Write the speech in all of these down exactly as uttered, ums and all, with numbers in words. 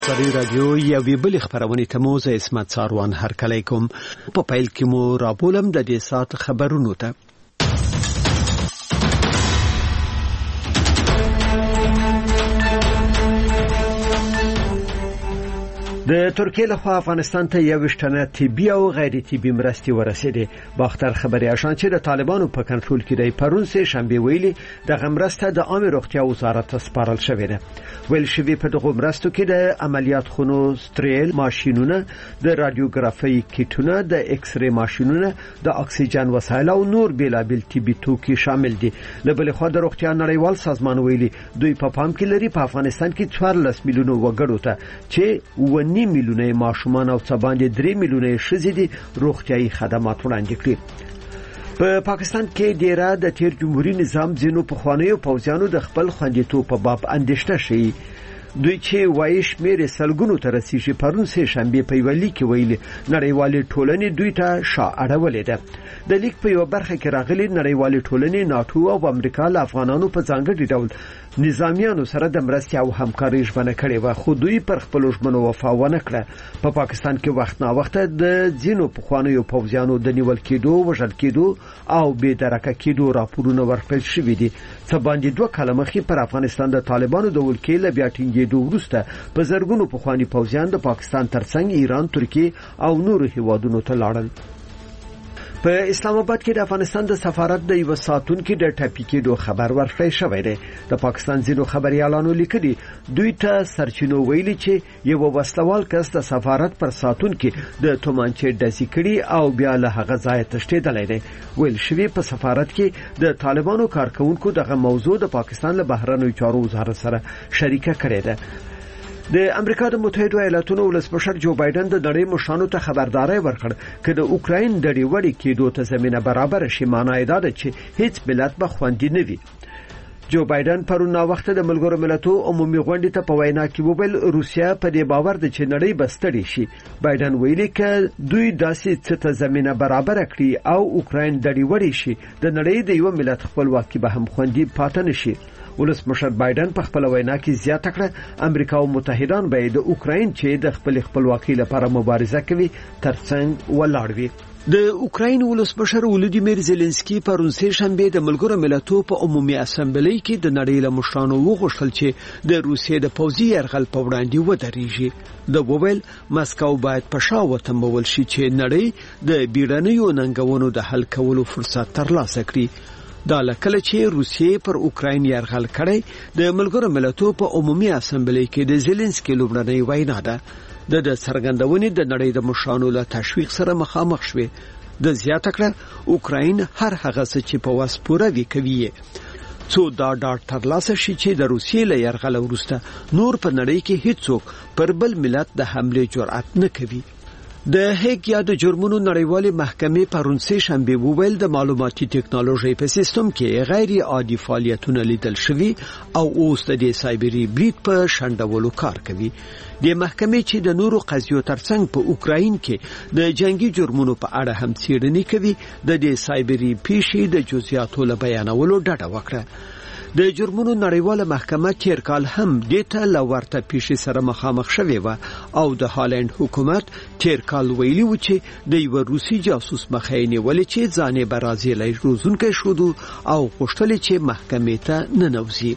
سری رادیو یوې بلې خبرونې ته مو زه اسمت ساروان هرکلی کوم. په پیل کې مو رابولم د دې ساعت خبرونو ته. د ترکیه لخوا افغانستان ته یو شتنه طبي او غیر طبي مرستې ورسېدې. باختر خبري آشان چې د طالبانو په کنټرول کې دی پرون سه شنبه ویلي د غمرسته د عامه روغتیا وزارت ته سپارل شوې ده. ویل شوی په دغه مرستو کې د عملیات خونو ستریل ماشینونه، د رادیوګرافي کیټونه، د ایکس ری ماشینونه، د اکسیجن وسایل او نور بیلابل طبي توکي شامل دي. له بل خوا د روغتیا نړیوال سازمان ویلي دوی په پام کې لري په افغانستان کې څوارلس میلیونه وګړو ته چې ونی میلیونه ماشومان او څه باندې درې میلیونه ښځې دي روغتيایي خدمات وړاندې کړي. په پا پاکستان کې ډیره د تیر جمهوریت نظام ځینو په خوانیو پوځیانو د خپل خوندیتوب په باب اندېښنه شي. دوی چې وایي شمېر سلګونو ته رسیږي. پرون سه شنبه په ویلي کې ویلي نړیوالې ټولنې دوی ته شا اړولې ده. د لیک په یو برخه کې راغلي نړیوالې ټولنې ناتو او امریکا له افغانانو په ځانګړي ډول نظامیانو سره د مرستې او همکارۍ ژمنه کړې و، خو دوی پر خپل ژمنو وفا ونه کړه. په پا پاکستان کې وخت نا وخت د ځینو پخوانیو پوځیانو د نیول کېدو، وژل کېدو او بې درکه کېدو راپورونه ورکړل شوي دي. څه باندې دوه کاله مخکې پر افغانستان د طالبانو د ولکې له بیا ټینګېدو وروسته په زرګونو پخواني پوځیان د پاکستان ترڅنګ ایران، ترکیه او نورو هیوادونو ته لاړل. په اسلام آباد کې د افغانستان د سفارت د یو ساتونکو د ټاپي کېدو خبر ورکړی شوی دی. د پاکستان ځینو خبريالانو لیکلي دوی ته سرچینو ویلي چې یو وسلوال کس د سفارت پر ساتونکو د تومانچې ډزې کړي او بیا له هغه ځای تښتېدلی دی. ویل شوی په سفارت کې د طالبانو کارکونکو دغه موضوع د پاکستان له بهرنیو چارو وزارت سره شریکه کړې ده. د امریکا د متحده ایالاتونو ولسمشر جو بایدن د نړۍ مشرانو ته خبرداري ورکړه چې د اوکراین د ډیوړې کېدو ته زمينه برابر شي. معنی دا ده چې هیڅ ملت به خوندي نه وي. جو بایدن پرون وخت د ملګرو ملتونو عمومي غونډې ته په وینا کې وویل روسیا په دې باور ده چې نړۍ بستړي شي. بایدن ویلي چې دوی داسې څه ته زمينه برابر کړي او اوکراین د ډیوړې شي د نړۍ د یو ملت خپلواکي به هم خوندي پاتې نشي. ولسمشر بایدن په خپل وینا کې زیاته کړه امریکا او متحدان به د اوکراین چې د خپل خپلواکۍ لپاره مبارزه کوي ترڅنګ ولاړ وي. د اوکراین ولسمشر ولودیمیر زيلنسکي پرون سه شنبه د ملګرو ملتونو په عمومي اسمبلی کې د نړۍ له مشرانو وغوښتل چې د روسیې د پوځي یرغل په وړاندې ودرېږي. د وویل مسکو باید په شا وتمول شي چې نړۍ د بیړنیو ننګونو د حل کولو فرصت ترلاسه کړي. دا لکه چې روسیې پر اوکراین یرغل کړی د ملګرو ملتونو په عمومي اسمبلی کې د زيلنسکي لومړنۍ وینا ده. د څرګندونې د نړۍ د مشرانو له تشویق سره مخامخ شوه. د زیاته کړه اوکراین هر هغه څه چې په واس پوره وی کوي څو دا ډاټ ترلاسه شي چې د روسیې له یرغل وروسته نور په نړۍ کې هیڅوک پر بل ملت د حمله جرأت نه کوي. د هیګ یا د جرمونو نړیوالې محکمې پرون سه شنبه وویل د معلوماتي ټکنالوژي په سیستم کې غیر عادي فعالیتونه لیدل شوي او اوس د سایبری برید په شندولو کار کوي. د محکمې چې د نورو قضیو ترڅنګ په اوکراین کې د جنگي جرمونو په اړه هم څېړنې کوي د دې سایبری پیښې د جزئیاتو له بیانولو ډډه وکړه. د جرمونو نړیواله محکمه تیر کال هم دته لورته پیښې سره مخامخ شوې و او د هالند حکومت تیر کال ویلي و چې د یو روسي جاسوس مخاینه ولې چې ځانې برازیلي روزونکې شو او غوښتل چې محکمې ته ننوځي.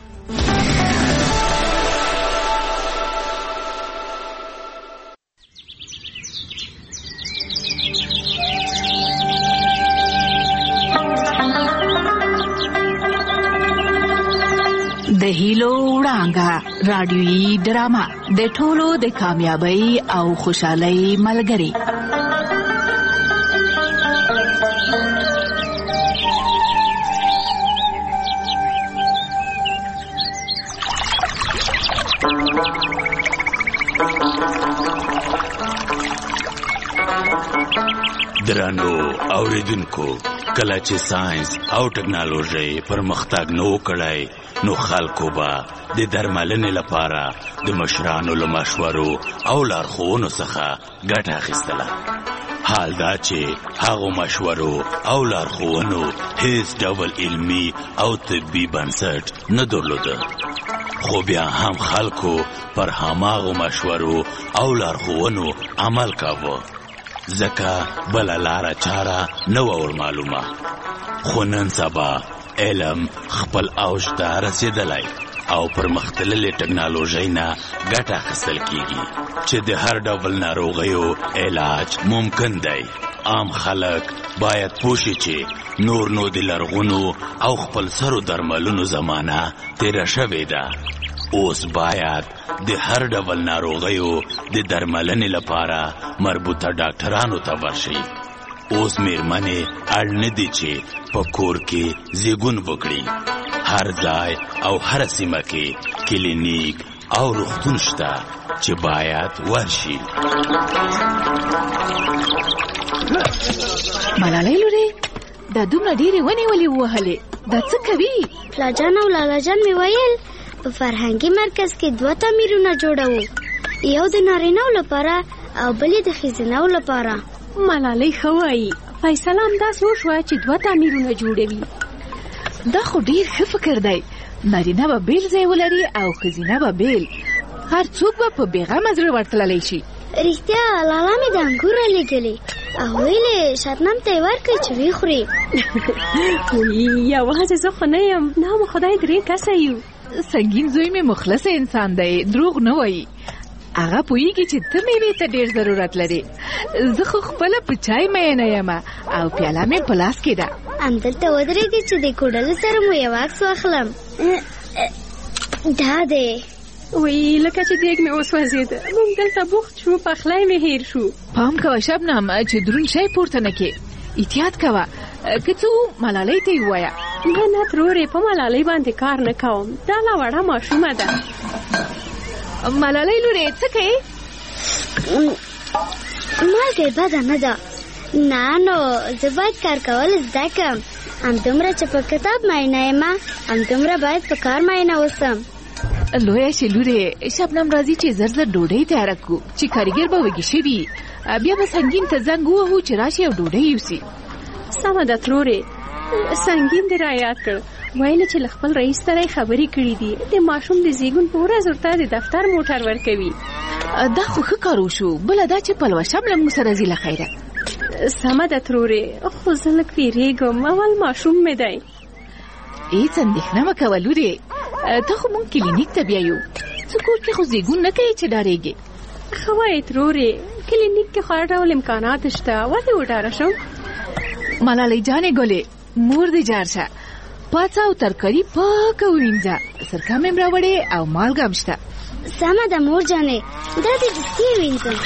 د هیلو وړانګه رادیويي ډرامه د ټولو د کامیابی او خوشحالۍ ملګری. درانو اوریدونکو، کله چې ساينس او ټکنالوژي پرمختګ نو کړای نو خلکو به د درملنې لپاره د مشرانو له مشورو او لارښوونو څخه ګټه اخیستله. حال دا چې هغو مشورو او لارښوونو هیڅ ډول علمي او طبي بنسټ نه درلوده، خو بیا هم خلکو پر هماغو مشورو او لارښوونو عمل کاوه، ځکه بله لاره چاره نه وه ور معلومه. خو نن سبا علم خپل اوج ته رسېدلی او پرمختللې ټکنالوژۍ نه ګټه اخیستل کیږي چې د هر ډول ناروغیو علاج ممکن دی. عام خلک باید پوه شي چې نور نو د لرغونو او خپل سرو درملونو زمانه تیره شوې ده. اوس باید د هر ډول ناروغیو د درملنې لپاره مربوطه ډاکټرانو ته ورشي. اوس میرمنې اړ نه دي چې په کور کې زیږون وکړي. هر ځای او هر سیمه کې کلینیک او روغتون شته چې باید ورشي. ملالۍ لورې، دا دومره ډېرې ونې ولې ووهلې؟ دا څه کوي؟ پلاجان او لالاجان مې ویل په فرهنګي مرکز کې دوه تعمیرونه جوړوو، یو د نارینه‌و لپاره او بل یې د ښځینه‌و لپاره. ملالۍ ښه وایي، فیصله همداسې وشوه چې دوه تعمیرونه جوړوي. دا خو ډېر ښه فکر دی. نارینه به بیل ځای ولري او ښځینه به بیل. هر څوک به په بېغمه زړه ورتللی شي. رښتیا لالا مې د انګور رالیږلې او ویلې شبنم ته یې ورکړئ چې ویې خوري. یوازې زه خو نه یم، نه مو خدای درې کسه یو. سنګین زوی مې مخلص انسان دی، دروغ نه وایي. هغه پوهیږي چې ته مېوې ته ډېر ضرورت لري. زه خو خپله په چای مینه یم او پیاله مې په لاس کې ده. همدلته ودرېږئ چې د کوډلو سره مو یو عکس واخلم. دا دی. وی لکه چې دیګ مې وسوځېده، موږ دلته بوخت شو، پخلی مې هیر شو. پام کوه شبنم چې دروند شی پورته نه کې. احتیاط کوه، که څه ملالۍ ته یې ووایه. نه نه ترورې، په ملالۍ باندې کار نه کوم، دا لا وړه ماشومه ده. ملالۍ لورې څه کوې؟ مالګې بده نه ده. نه نو زه باید کار کول زده کړم. همدومره چې په کتاب مینه یم، همدومره باید په کار مینه اوسم. لویه شي لورې، شبنم راځي چې زر زر ډوډۍ تیاره کړو چې کارګر به وږي شوي. بیا به سنګین ته زنګ ووهو چې راشي او ډوډۍ یوسي. سمه ده ترورې، سنګین دې رایاد کړ. ویل چې له خپل رئیس سره خبرې کړې دي، د ماشوم د زیږون په ورځ ورته د دفتر موټر ورکوي. دا خو ښه کار وشو، بله دا چې پلوشه م له موږ سره ځي له خیره. سمه ده ترورې، خو زه لږ ویرېږم، اول ماشوم مې دی. هېڅ اندېښنه مه کوه لورې، ته خو مونږ کلینیک ته بیایو. څه کور کې خو زیږون نه کوي چې ډارېږې. ښه وایې ترورې، کلینیک کې خو هر ډول امکانات شته، ولې وډاره شم؟ ملالۍ جانې ګلې، مور دې جار شه. پاڅه او ترکاري پاکه ووینځه، سرکه مې م راوړې او مالګه هم شته. سمه ده مور جانې، دا دې دستي وینځم.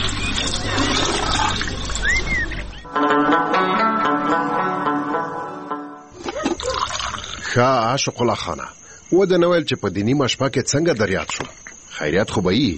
ښه عاشق الله خانه، وده نه ویل چې په دې نیمه شپه کې څنګه دریاد شو؟ خیریت خو به یي؟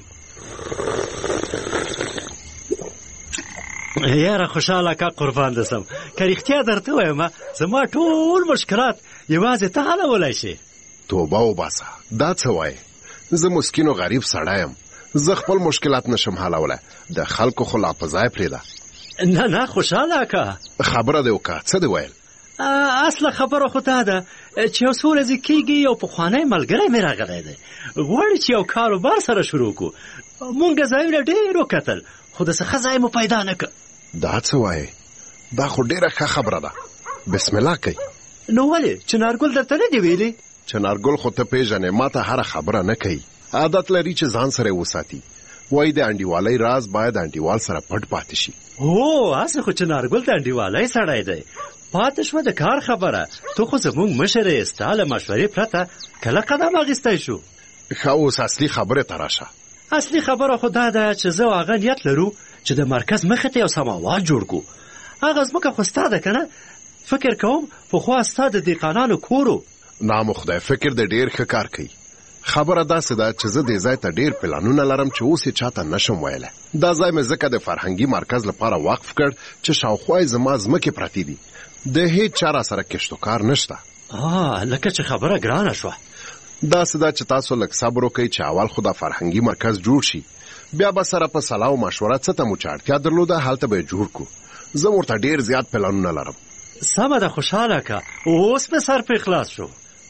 یاره خوشحاله کا قربان دسم، که رښتیا درته وایم زما ټول مشکلات یوازې ته حلولی شي. توبه وباسه، دا څه وایې؟ زه مسکین و غریب سړی یم، زه خپل مشکلات نشم حلولی، د خلکو خو لا په ځای پرېږده. نه نه خوشحاله کا، خبره دې وکړه، څه دې ویل؟ اصله خبره خو دا ده چې یو څو ورځې کېږي یو پخوانی ملګری مې راغلی دی، غواړي چې یو کاروبار سره شروع کړو. مونږ ځایونه ډېر وکتل، خو د څه ښه ځای مو پیدا نه کړ. دا څه وایې؟ دا خو ډېره ښه خبره ده، بسم الله کوي. نو ولې چنارګل درته نه دي ویلي؟ چنارګل خو ته پیژنې، ما ته هره خبره نه کوي. عادت لري چې ځان سره وساتي. وایي د انډیوالۍ راز باید انډیوال سره پټ پاتې شي. هو هسې خو چنارګل د انډیوالۍ سړی دی. پاتې شوه د کار خبره، تو خو زمونږ مشر یې، ستا له مشورې پرته کله قدم اخیستی شو؟ ښه اوس اصلي خبرې ته راشه. اصلي خبره خو دا ده چې زه او هغه نیت لرو چې د مرکز مخې ته یو سماوات جوړ کړو. هغه ځمکه خو ستا ده که نه؟ فکر کوم پخوا ستا د دهقانانو کور و. نام خدای، فکر د ډېر ښه کار کوي. خبره داسې ده چې زه دې ځای ته ډېر پلانونه لرم چې اوس یې چاته نشم ویلی. دا ځای مې ځکه د فرهنګي مرکز لپاره وقف کړ چې شاوخوا یې زما ځمکې پرتې دي، د هیڅ چا را سره کشت و کار نشته. آه لکه چې خبره ګرانه شوه. داسې ده چې تاسو لږ صبر وکئ چې اول خو دا فرهنګي مرکز جوړ شي، بیا به سره په صلاح او مشوره څه ته مو چې اړتیا درلوده هلته به یې جوړ کړو. زه ورته ډېر زیات پلانونه لرم. سمه ده، خوشحاله که اوس مې سر پرې خلاص شو.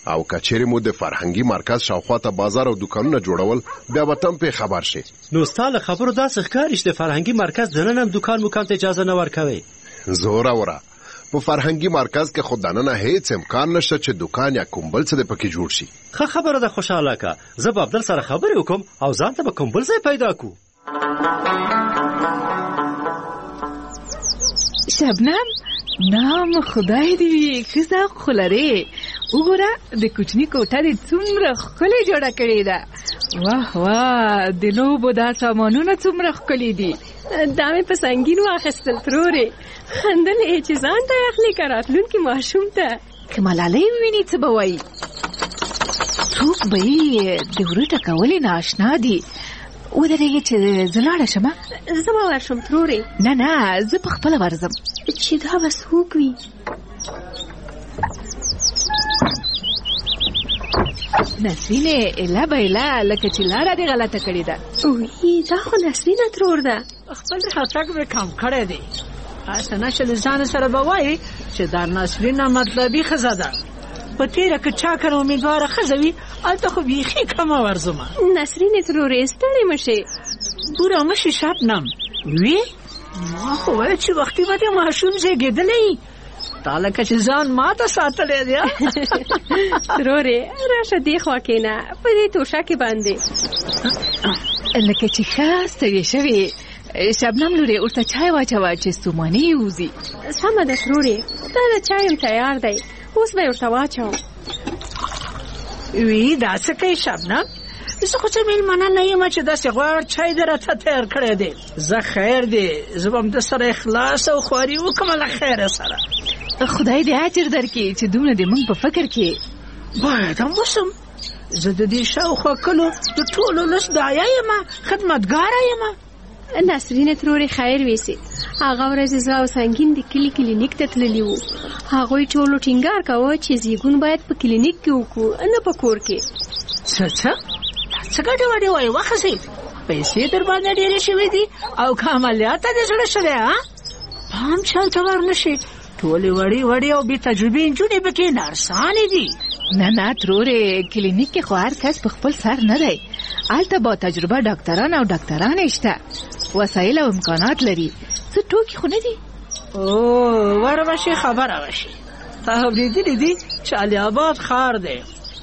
او کچېرې مو د فرهنګي مرکز شاوخوا ته بازار او دکانونه جوړول بیا به تم په خبر شي. نو ستاله خبرو داسې ښکاري چې د فرهنګي مرکز دننه هم دکان مکان ته اجازه نه ورکوي. زوره وره په فرهنګي مرکز کې خو دننه هیڅ امکان نشته چې دکان یا کوم بل څه د پکې جوړ شي. ښه خبره ده خوشاله کا، زه به عبدل سره خبرې وکم او ځان ته به کوم بل ځای پیدا کو. شبنم نام خدای دی وي ښځه خو لرې. وګوره د کوچني کوټه دې څومره ښکلې جوړه کړې ده. واه واه د لوبو دا سامانونه څومره ښکلي دي. دا مې په سنګین واخیستل ترورې. خندل یې چې ځان ته اخلي که راتلونکي ماشوم ته. که ملالۍ وویني څه به وایي؟ څوک به یې د وره ټکولې نااشنا دي. ودرېږې چې زه لاړه شمه. زه به ورشم ترورې. نه نه زه په خپله ورځم. چې دا به څوک وي؟ نسرینې ایله به ایله لکه چې لاره دې غلطه کړې ده. وی دا خو نسرینه ترور ده. خپل خطک مې کم کړی دی. هسې نشه له ځان سره به وایي چې دا نسرینه مطلبي ښځه ده. په تېره که چا کنه امیدواره ښځه وي هلته خو بیخي کمه ورځمه. نسرینې ترورې ستړې مه شې. بوره مه شې شبنم. وی ما خو ویل چې وختي به دې ماشوم زېږېدلی. تا لکه چې ځان ماته ساتلی دی. ترورې راشه دې خوا کښېنه په دې توشکې باندې. لکه چې ښه ستړې شوې. شبنم لورې ورته چای واچوه چې ستوماني یې وځي. سمه ده ترورې، دا د چایم تیار دی، اوس به یې ورته واچوم. وی دا څه کوي شبنم؟ زه خو څه مېلمانه نه یم چې داسې غوړ چای دې راته تیار کړی دی. زه خیر دی، زه به هم د سره اخلاص او خواري وکړم له خیره سره. خدای دې اجر درکړي چې دومره د موږ په فکر کې. باید هم وسم. زه د دې شاوخوا کلو د ټولو لس داعیه یم، خدمتګاره یم. نسرینه ترورې خیر ویسي. هغه ورځ زه او سنګین د کلي کلینیک ته تللي وو. هغوی ټولو ټینګار کوه چې زیږون باید په کلینیک کې وکړو نه په کور کې. څه څه څه ګډې وډې وایي وښځې؟ پیسې در باندې ډېرې شوې دي او که عملیات ته دې زړه شوی ها؟ پام چلته ور نه شي. ټولې وړې وړې او بې تجربې نجونې پکې نرسانې دي. نه نه ترورې کلینیک کې خو هر کس په خپل سر نه دی. هلته با تجربه ډاکټران او ډاکټرانې شته، وسایل او امکانات لري. څه ټوکې خو نه دي. او ور بشي خبره وشي. تا اورېدلي دي چې علي آباد ښار دی.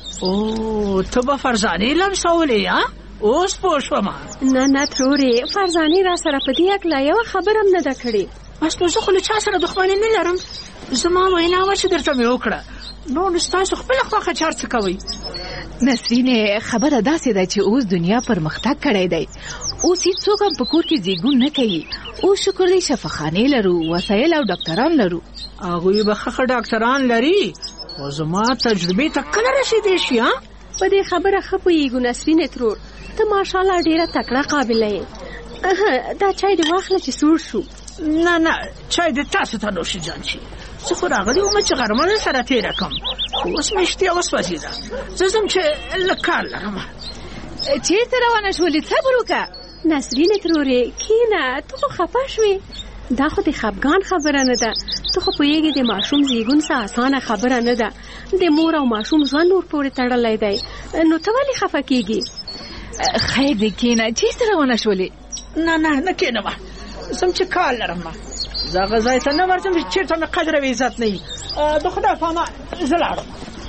او ته به فرزانې لمسولې ها؟ اوس پوه شومه. نه نه ترورې فرزانې را سره په دې هکله یوه خبره هم نه ده کړې. بس نو زه خو له چا سره دښمني نه لرم. زما وینا وه چې درته مې وکړه. نو نو ستاسو خپله خوښه چې هر څه کوئ. نسرینې خبره داسې ده چې اوس دنیا پرمختګ کړی دی. اوس هېڅوک هم په کور کې زیږون نه کوي. اوس شکر دی شفاخانې لرو، وسایل او ډاکټران لرو. هغوی به ښه ډاکټران لري خو زما تجربې ته کله رسېدی شي ها؟ په دې خبره ښه پوهېږو نسرینې ترور، ته ماشاءالله ډېره تکړه قابله یې. دا چای دې واخله چې سوړ شو. نه نه چای دې تاسو ته نوشي جان شي. زه خو راغلی وم چې غرمه سره تېره کړم، خو اوس مې اشتیا وسوځېده. زه ځم چې لږ کار لرم. چېرته روانه شولې؟ صبر وکړه. نسرینې ترورې کښېنه، ته خو خفه شوې. دا خو د خفګان خبره نه ده. ته خو پوهېږې د ماشوم زیږون څه اسانه خبره نه ده. د مور او ماشوم ژوند ور پورې تړلی دی. نو ته ولې خفه کېږې؟ خیر دې کښېنه. چېرته روانه شولې؟ نه نه نه کېنم، ځم چې کار لرم. زه هغه ځای ته نه ورځم چې چېرته مې قدر او عزت نه وي. د خدای په امان زه لاړم.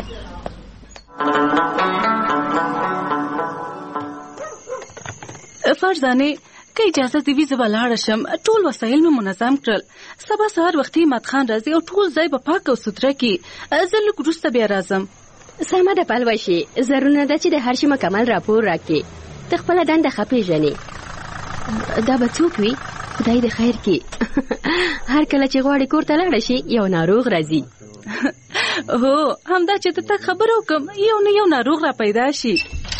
فرزانې که اجازه دې وي زه به لاړه شم. ټول وسایل مې منظم کړل. سبا سهار وختي احمد خان راځي او ټول ځای به پاک او سوتره کړي. زه لږ وروسته بیا راځم. سمه ده پلوشي، ضرور نه ده چې د هر شي مکمل راپور راکړي. ته خپله دنده ښه پېژنې. دا به څوک وي؟ خدای دې خیر کړي. هر کله چې غواړې کور ته لاړه شي یو ناروغ راځي. هو همدا چې ته تک خبره وکړم یو نه یو ناروغ را پیدا شي.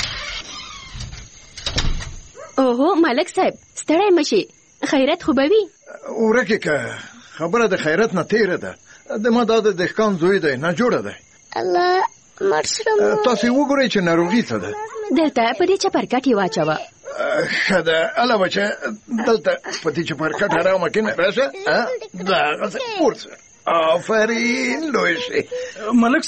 اوهو ملک صاحب ستړی مشي، خیرت خو به وي. ورکې که خبره د خیرت نه تېره ده. د ما دا د دهقان زوی دی، ناجوړه دی. الله مړ شوم. تاسې وګورئ چې ناروغي څه ده. دلته په دې چپرکټ یې واچوه. ښه ده اله بچه، دلته په دې چپرکټ ارامه کښېنه. راشه دغسې پورته. آفرین لوی شي. ملک صاحب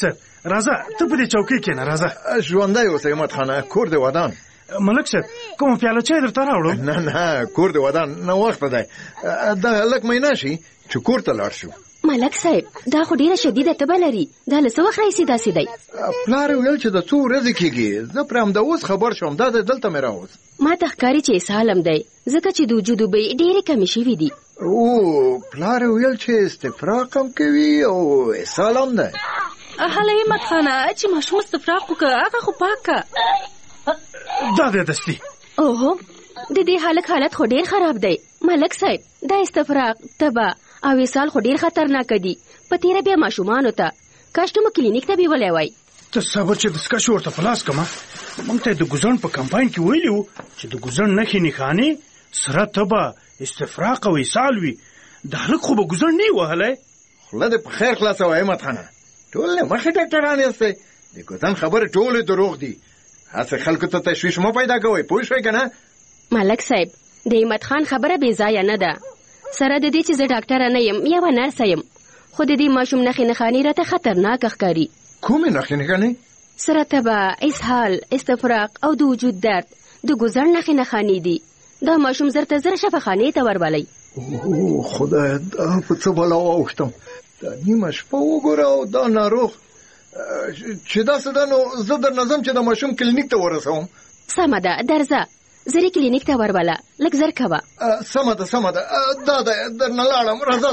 راځه ته په دې چوکۍ کښېنه راځه. ژوندی اوسه همت خانه، کور دې ودان. ملک صاحب کومه پیاله چای درته راوړم؟ نه نه کور دې ودان، نه وخت دی. دا هلک مینا شي چې کور ته لاړ شو. ملک صاحب دا خو ډیره شدیده تبه لري، دا له څه وخت راهیسې داسې دی؟ پلار یې ویل چې د څو ورځې کېږي، زه پرې همدا اوس خبر شوم، دا دی دلته مې راوست. ما ته ښکاري چې اسهال هم دی، ځکه چې د وجود اوبه یې ډېرې کمې شوي دي. او پلار یې ویل چې استفراق هم کوي او اسهال هم دی. هله همت خانه چې ماشوم استفراق وکړه هغه خو پاک که. دا دی دستي. اوهو د دې هلک حالت خو ډېر خراب دی. ملک صاحب دا استفراق، تبه او اسهال خو ډېر خطرناک دي. په تیره بیا ماشومانو ته کاش ته مو کلینیک ته بیولی وای. ته صبر چې دسکشې ورته په لاس کړمه. موږ ته د ګوزڼ په کمپاین کې ویلي وو چې د ګوزڼ نښې نښانې سره تبه، استفراق او اسهال وي. د هلک خو به ګوزڼ نه یې وهلی. خوله دې په خیر خلاصه وه همت خانه، ټول نه مخې ډاکټران یاستئ. د ګوزڼ خبرې ټولې دروغ دي. هسې خلکو ته تشویش مه پیدا کوئ، پوه شوئ که نه؟ ملک صاحب د همت خان خبره بې ځایه نه ده. سره د دې چې زه ډاکټره نه یم، یوه نرسه یم، خو د دې ماشوم نښې نښانې راته خطرناکه ښکاري. کومې نښې نښانې؟ سره تبه، اسهال، استفراق او د وجود درد د ګوزڼ نښې نښانې دي. دا ماشوم زر ته زر شفاخانې ته ورولئ. او خدای، دا په څه بلا واوښتم. دا نیمه شپه وګوره او دا ناروغ چې داسې ده، نو زه در نظم چې د ماشوم کلینیک ته ورسوم. سمه ده درځه، زر یې کلینیک ته وربله، لږ زر کوه. سمه ده سمه ده، دا ده درنه لاړم، راځه.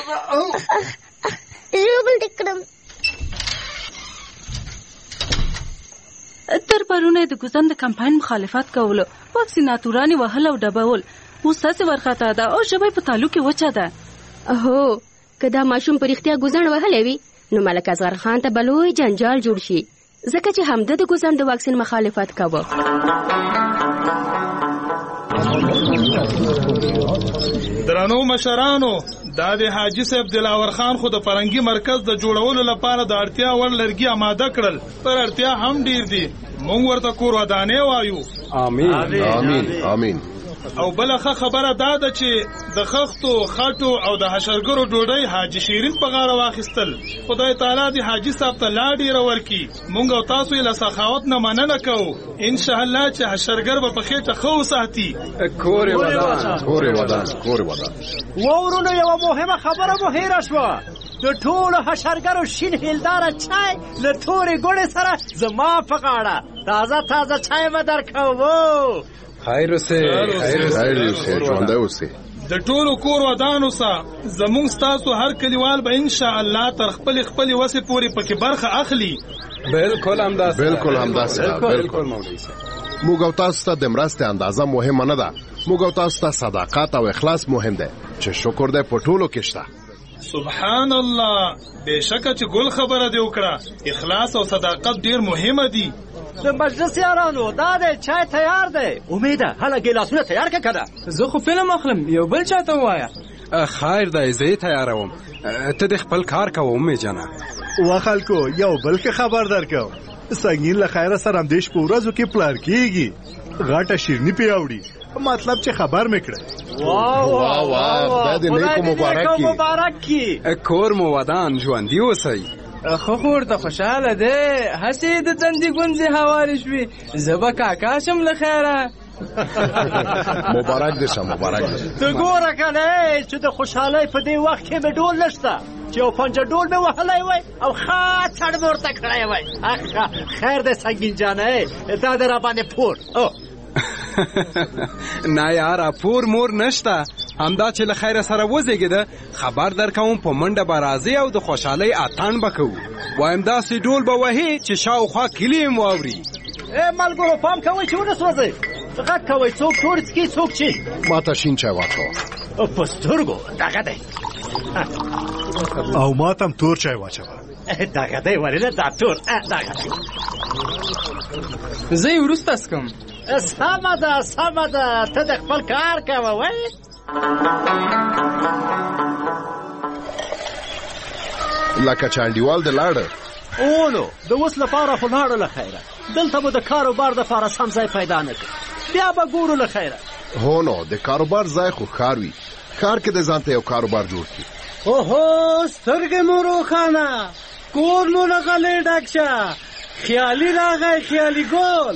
ژوبل دې کړم. تر پرونه د ګوزن د کمپاین مخالفت کولو، واکسیناتوران یې وهل او ډبول. اوس هسې ورخطا ده او ژبه یې په تالو کې وچه ده. هو که دا ماشوم په رښتیا ګوزڼ وهلی وي نو ملک اصغر خان ته به لوی جنجال جوړ شي، ځکه چې همده د ګوزڼ د واکسین مخالفت کوه. درنو مشرانو، دا د حاجي صاحب دلاور خان خو د فرنګي مرکز د جوړولو لپاره د اړتیا وړ لرګي آماده کړل. تر اړتیا هم ډیر دي. مونږ ورته کور ودانې وایو. آمین آمین آمین. او بلخه خبره دا ده چې د خښتو، خټو او د حشرګرو ډوډۍ حاجي شیرین په غاړه واخیستل. خدای تعالی دې حاجي صاحب ته لا ډېره ورکړي. مونږ او تاسو یې له سخاوت نه مننه کوو. انشاءالله چې حشرګر به په خېټه ښه وساتي. کور یې ودان، کور یې ودان، کور یې ودان. وورونو یوه مهمه خبره مو هیره شوه. د ټولو حشرګرو شین هیلداره چای له تورې ګوړې سره زما په غاړه تازه تازه چای به درکوو. خیر اوسې، خیر اوسې، ژوندی اوسې. د ټولو کور ودان اوسه. زمونږ ستاسو هر کلیوال به انشاءالله تر خپلې خپلې وسې پورې پکې برخه اخلي. بالکل همداسې، بالکل همداسې، بالکل مولوي صاحب. موږ او تاسو ته د مرستې اندازه مهمه نه ده، موږ او تاسو ته صداقت او اخلاص مهم دی چې شکر دی په ټولو کې شته. سبحان الله، بېشکه چې ګل خبره دې وکړه. اخلاص او صداقت ډېر مهمه دي. د مجلس یارانو دا دی چای تیار دی. امیده هله ګیلاسونه تیار که که ده. زه خو فلم اخلم، یو بل چاته ووایه. خیر دی، زه یې تیاروم، ته د خپل کار کوه امې جانه. وا خلکو یو بل ښه خبر درکوم. سنګین له خیره سره همدې شپو ورځو کې پلار کېږي. غټه شیرني پې راوړي، مطلب چې خبر مې کړی. واه واه واه، خدای دې نیکو مبارک کي. کور مو ودان، ژوندي اوسئ. خو خو ورته خوشحاله دی، هسې د تندي ګونځې هوارې شوې. زه به کاکا شم له خیره. مبارک دې شه، مبارک دې شه. ته ګوره که نه چې د خوشحالۍ په دې وخت کې مې ډول نشته چې یو پنجه ډول مې وهلی وی او ښه څړ مې ورته کړی وی. خیر دی سنګین جانه، دا د را باندې پور. نه یاره، پور مور نشته. همدا چې له خیره سره وزېږېده خبر در کوم په منډه به راځي او د خوشحالۍ اتڼ به کوو. وایم داسې ډول به وهي چې شاوخوا کلي هم واوري. ای ملګرو پام کوئ چې ونه سوځئ. غږ کوئ، څوک ټوړ څکي څوک چي. ما ته شین چای واچوه. په سترګو دغه دی. او ما ته هم تور چای واچوه. دغه دی ولې دا تور دغه دی. زه یې وروسته څکم. سمه ده سمه ده، ته د خپل کار کوه وی. لکه چې انډیوال د لاړه. او نو د اوس لپاره خو لاړه له خیره. دلته به د کاروبار دپاره سم ځای پیدا نه کړي، بیا به ګورو له خیره. هو نو د کاروبار ځای خو ښار وي، ښار کې د ځان ته یو کاروبار جوړ کړي. اوهو سترګې مو روښانه، کور مو له غلې ډک شه خیالي راغی خیالي ګل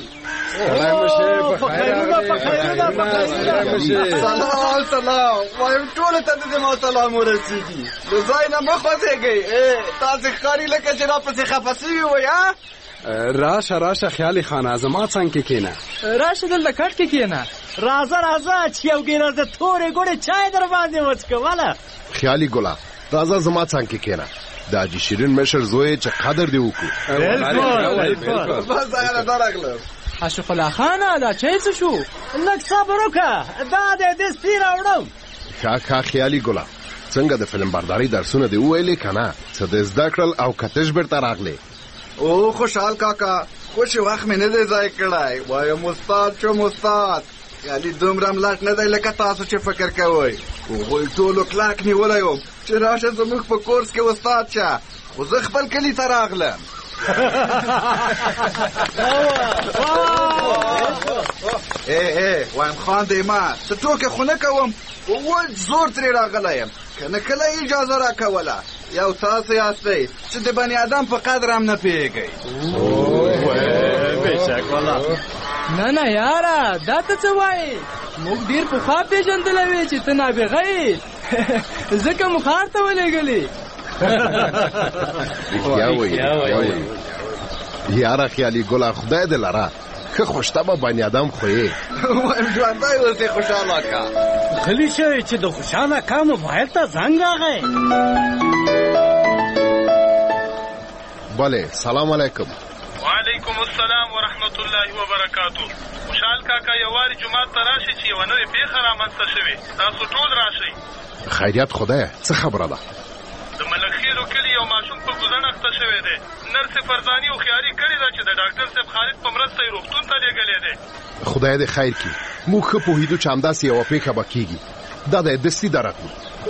سلام سلام وایم ټول ته دې ما سلام ورسیږي د ځای نه مخ وځيږي تاسو ښکاری لکه چې را پسې خفسي وي ها راشه راشه خیالي خانه زما څنګه کې کېنه راشه دلته کټ کې کېنه راځه راځه چې یو ګیلاس د تورې ګوړې چای در باندې وڅکواله خیالي ګلا راځه زما څنګه کې کېنه دا جی شیرین مشر زوی چې قدر دی وکړو بالکل بس هغه درغله اشرف الله خان دا چای څه شو لږ صبر وکړه دا دې د سیر اوړم ښه ښه خیالي ګلا څنګه د فلم برداري درسونه دی ویلې کنه څه د زده کړل او کتش بیرته راغلی او خوشحال کاکا خوش وخت مې نه دی ځای کړی وایم استاد شوم استاد خیالي دومره ملاټ نه دی لکه تاسو چې فکر کوئ هغوی ټولو کلاک نیولی وم چې راشه زموږ په کورس کې استاد شه خو زه خپل کلي ته راغلم ای ای وایم خان دی ما څه ټوکې خو نه کوم ول زور ترې راغلی یم که نه کله اجازه راکوله یو تاسو یاستئ چې د بني آدم په قدر هم نه پوهېږئ نه نه یاره دا ته څه وایې موږ ډېر پخوا پېژندلی وې چې ته نابغه یې ځکه مو ښار ته ولېږلې یاره خیالي ګله خدای دې لره ښه خوشطبعه بني آدم خو یې وایم ژوندی اوسې خوشحاله کا غلي شئ چې د خوشحاله کا موبایل ته زنګ راغی بله سلام علیکم وعلیکم السلام ورحمت الله وبرکاتو خوشحال کاکا یوواري جومات ته راشئ چې یوه نوې پېښه رامنځته شوې تاسو ټول راشئ خیریت خدایه څه خبره ده د ملکخیلو کلي یو ماشوم په ګوزڼ اخته شوی دی نرس فرزاني هوښیاري کړې ده چې د ډاکټر صاحب خالد په مرسته یې روغتون ته لېږلی دی خدای دې خیر کړي موږ ښه پوهېدو چې همداسې یوه پېښه به کېږي دا دی دستي درغلو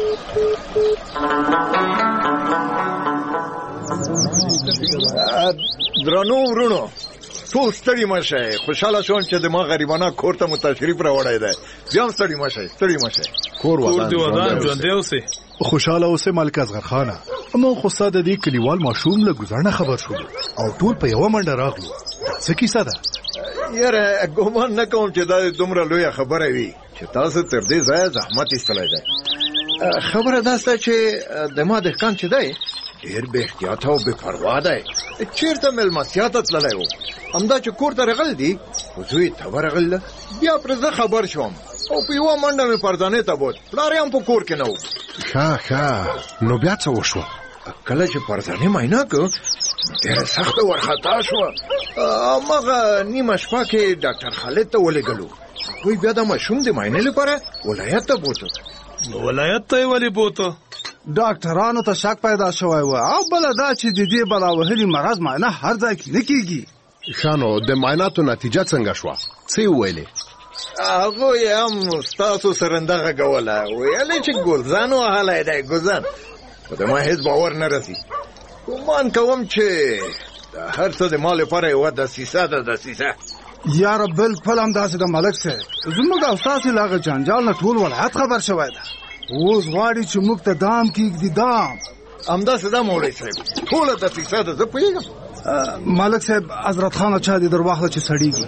درنو ورونو ټول ستړي مه شئ خوشحاله شوم چې د ما غریبانه کور ته مو تشریف راوړی دی بیا هم ستړي مه شئ ستړي مه شئ کور ودان ژوندی اوسئ خوشحاله اوسئ ملک اصغر خانه موږ خو ستا د دې کلیوال ماشوم له ګوزڼه خبر شولو او ټول په یوه منډه راغلو څه کیسه ده یاره ګومان نه کوم چې دا دومره لویه خبره وي چې تاسو تر دې ځایه زحمت ایستلی دی خبره دا سته چې د ما دهقان چې دی ډېر بې احتیاطه او بې پروا دی چېرته مېلمستیا ته تللی و همدا چې کور ته رغل دي خو زوی ته ورغله بیا پرې زه خبر شوم او په یوه منډه مې پردانې ته بوت پلار یې هم په کور کې نه و ښه ښه نو بیا څه وشوه کله چې پردانې معاینه کړو ډېره سخته ورخطا شوه هماغه نیمه شپه کې ډاکټر خالد ته ولېږلو هغوی بیا د ماشوم د معاینې لپاره ولایت ته بوتو ولایت ته یې ولې بوتو ډاکټرانو ته شک پیدا شوی و او بله دا چې د دې بلا وهلي مرض معاینه هر ځای کې نه کېږي ښه نو د معایناتو نتیجه څنګه شوه څه یې وویلې هغوی هم ستاسو سره همدغه کوله ویلې چې ګلزن وهلی دی ګلزن خو د ما هېڅ باور نه رسي ګمان کوم چې هر څه د ما لپاره یوه دسیسه ده دسیسه یاره بالکل همداسې د ملک صاحب زموږ او ستاسې له هغه جنجال نه ټول ولایت خبر شوی ده اوس غواړي چې موږ ته دام کېږدي دام همداسې ده مولوي صاحب ټوله دسیسه ده زه پوهېږم ملک صاحب حضرت خانه چا دې در واخله چې سړېږي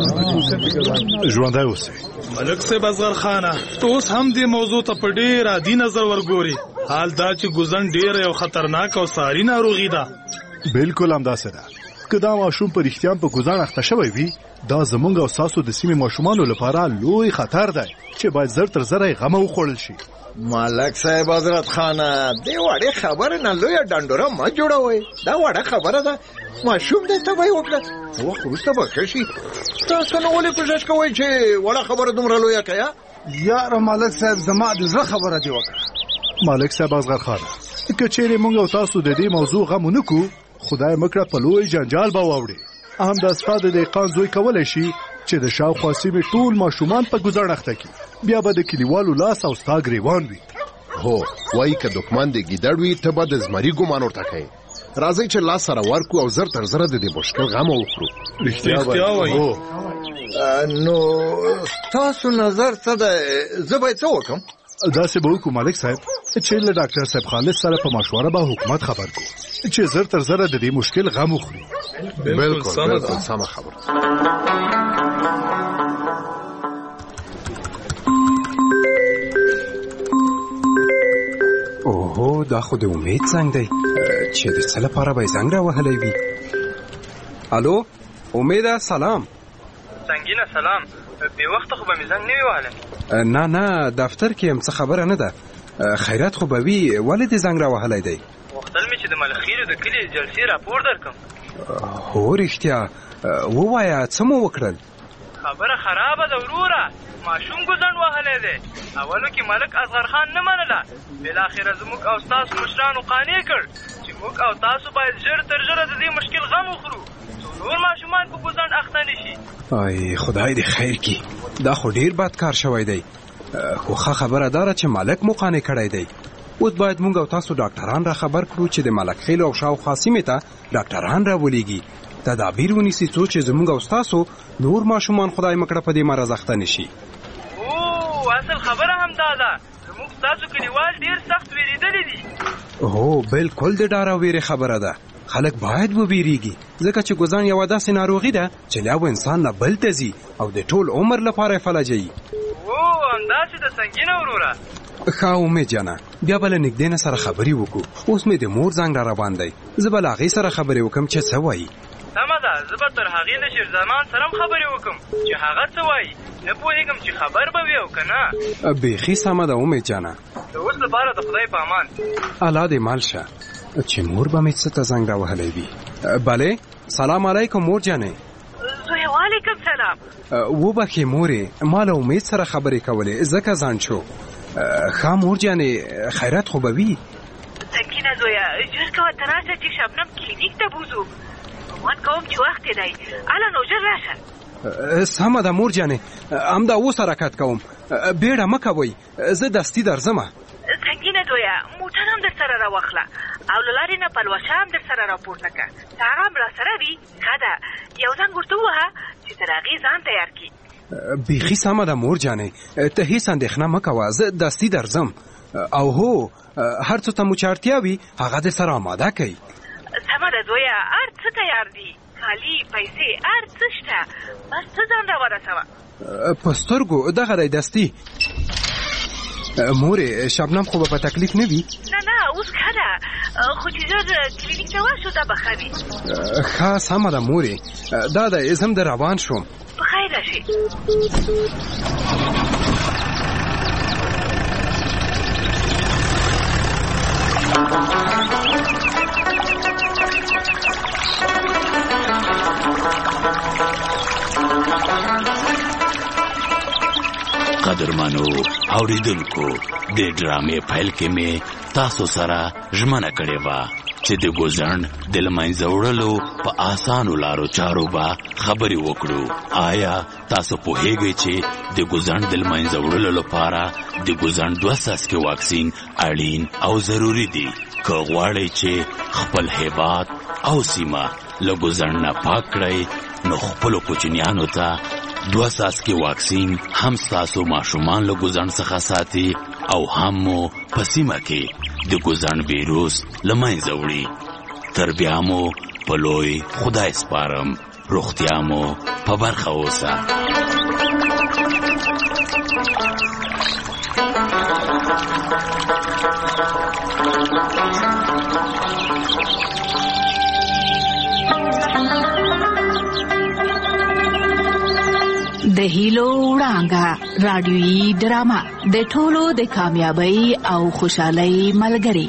ژوندی اوسئ ملک صاحب اصغر خانه ته اوس هم دې موضوع ته په ډېر عادي نظر ورګوري حال دا چې ګوزڼ ډېره یو خطرناک او ساري ناروغي ده بالکل همداسې ده که دا ماشوم په رښتیا په ګوزڼ اخته شوی وي دا زمونږ او ستاسو د سیمې ماشومانو لپاره لوی خطر دی چې باید زر تر زره یې غمه وخوړل شي ملک صاحب حضرت خانه دې وړې خبرې نه لویه ډنډوره مه جوړوئ دا وړه خبره ده ماشوم دی تبه یې وکړه وخت وروسته به ښه شي تاسو نه ولې کوشش کوئ چې وړه خبره دومره لویه کړه یاره ملک صاحب زما د زړه خبره دې وکړه ملک صاحب اصغر خانه که چیرې موږ او تاسو د دې موضوع غم ونه کړو خدای مکړه په لوی جنجال به واوړي همدا ستا د دهقان زوی کولی شي چې د شاوخوا سیمې ټول ماشومان په ګوزڼ اخته کړي بیا به د کلیوالو لاس او ستا ګریوان وي هو وایي که دښمن د ګیدړ وي ته به د زمري ګمان ورته کوې راځئ چې لاس سره ورکړو او زر تر زره د دې مشکل غمه وکړو رښتیا وایي نو ستاسو نظر څه دی زه باید څه وکړم داسې به وکړو ملک صاحب چې له ډاکټر صاحب خالد سره په مشوره به حکومت خبر کو چې زر تر زره د دې مشکل غم وخوري. بالکل بالکل سمه خبره. اوه دا خو د امید څنګه دی چې د څه لپاره به زنګ راوهلی وي. الو امیده سلام. سنگینه سلام. بې وخته خو به مې زنګ نه وي وهلی؟ نه نه دفتر کې یم، څه خبره نه ده. خیرات خو به وي، ولې دې زنګ راوهلی دی؟ غوښتل مې چې د ملخیرو د کلي جلسې راپور درکړم. هو رښتیا؟ ووایه څه مو وکړل؟ خبره خرابه ده وروره، ماشوم ګوزڼ وهلی دی. اولو کې ملک اصغر خان نه منله، بالاخره زموږ او ستاسو مشرانو قانع کړ چې موږ او تاسو باید ژر تر ژره د دې مشکل غم وخورو، نور ماشومان په ګوزڼ اخته نه شي. ای خدای دې خیر کړي، دا خو ډیر بد کار شوی دی. خو ښه خبره داره چې ملک مو قانع کړی دی. اوس باید موږ او تاسو ډاکټران را خبر کړو چې د ملک خیل او شاوخوا سیمې ته ډاکټران راولېږي، تدابیر ونیسي څو چې زموږ او ستاسو نور ماشومان خدای مکړه په دې مرض اخته نه شي. او اصل خبره هم دا ده، زموږ ستاسو کلیوال ډیر سخت ویرېدلي دي. هو بالکل د ډار او ویرې خبره ده. خلک باید وبېرېږي، ځکه چې ګوزڼ یوه داسې ناروغي ده چې له یو انسان نه بل ته ځي او د ټول عمر لپاره یې فلجوي. او همداسې ده سنګینه وروره. ښه امید جانه، بیا به له نږدې نه سره خبرې وکړو. اوس مې د مور زنګ را روان دی، زه به له هغې سره خبرې وکړم چې څه وایي. سمه ده، زه به تر هغې له شیرزمان سره هم خبرې وکړم چې هغه څه وایي. نه پوهېږم چې خبر به وي او که نه. بیخي سمه ده امید جانه. د اوس لپاره د خدای په امان. الله دې مال شه چې مور به مې څه ته زنګ راوهلی وي. بلې سلام علیکم مور جانې. زوی وعلیکم سلام. وبخې مورې، ما له امید سره خبرې کولې ځکه ځان شو. ښه مور جانې خیرات خو به وي؟ سنګینه زویه ژر کوه ته راشه چې شبنم کلینیک ته بوځو. ګمان کوم چې وخت دی، هله نو ژر راشه. سمه ده مور جانې، همدا اوس حرکت کوم. بیړه مه کوئ، زه دستي درځمه. سنګینه زویه موټر هم در سره راواخله او له لارې نه پلوشه هم در سره راپورته کړه. که هغه هم را سره وي ښه ده، یو زنګ ورته ووهه چې تر هغې ځان تیار کړي. بیخي سمه ده مور جانې، ته هېڅ اندېښنه مه کوه، زه دستي درځم. او هو هر څه ته مو چې اړتیا وي هغه دې سره اماده کوي. سمه ده زویه، هر څه تیار دي، کالي پیسې هر څه شته، بس ته ځان را ورسوه. په سترګو دغه دی دستي. مورې شبنم خو به په تکلیف نه وي؟ نه نه اوس ښه ده، خو چې ژر کلینیک ته ورشو دا به ښه وي. ښه سمه ده مورې، دا دی زه هم د روان شوم. په خیر راشي. قدرمنو اوریدونکو، د ډرامې پیل کې مې تاسو سره ژمنه کړې وه چې د ګوزڼ د له منځه وړلو په اسانو لارو چارو به خبرې وکړو. آیا تاسو پوهیږئ چې د ګوزڼ د له منځه وړلو لپاره د ګوزڼ دوه څاڅکي واکسین اړین او ضروري دي؟ که غواړئ چې خپل هیواد او سیمه له ګوزڼ نه پاک کړئ، نو خپلو کوچنیانو ته دوه څاڅکي واکسین هم ستاسو ماشومان له ګوزڼ څخه ساتي او هم مو په سیمه کې د ګوزڼ ویروس له منځه وړي. تر بیا مو په لوی خدای سپارم، روغتیا مو په برخه اوسه. د هیلو وړانګه رادیویي ډرامه د ټولو د کامیابی او خوشحالۍ ملګری.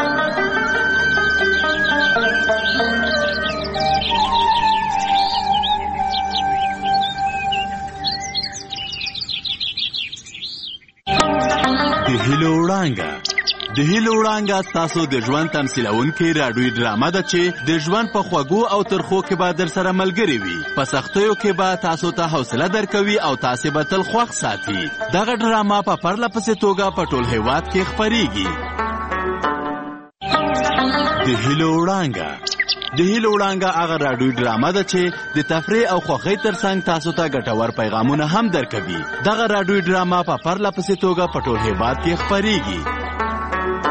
د هیلو وړانګه د هیلو وړانګه تاسو د ژوند تمثیلونکې راډیویي ډرامه ده چې د ژوند په خوږو او ترخو کې به در سره ملګرې وي. په سختیو کې به تاسو ته حوصله درکوي او تاسې به تل خوښ ساتي. دغه ډرامه په پرله پسې توګه په ټول هیواد کې خپریږي. د هیلو وړانګه د هیلو وړانګه هغه راډیویي ډرامه ده چې د تفریح او خوښۍ ترڅنګ تاسو ته ګټور پیغامونه هم درکوي. دغه راډیویي ډرامه په پرله پسې توګه په ټول هیواد کې خپریږي.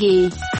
کیږي.